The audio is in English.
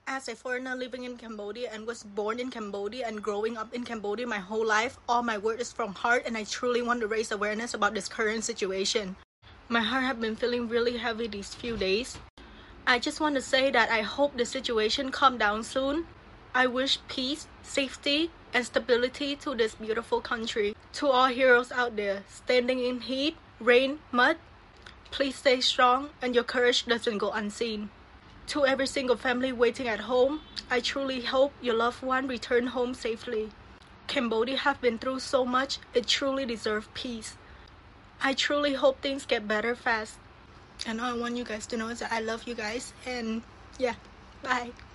As a foreigner living in Cambodia and was born in Cambodia and growing up in Cambodia my whole life, all my word is from heart, and I truly want to raise awareness about this current situation. My heart has been feeling really heavy these few days. I just want to say that I hope the situation calm down soon. I wish peace, safety, and stability to this beautiful country. To all heroes out there standing in heat, rain, mud, please stay strong and your courage doesn't go unseen. To every single family waiting at home, I truly hope your loved one return home safely. Cambodia have been through so much, it truly deserves peace. I truly hope things get better fast. And all I want you guys to know is that I love you guys, and yeah, bye.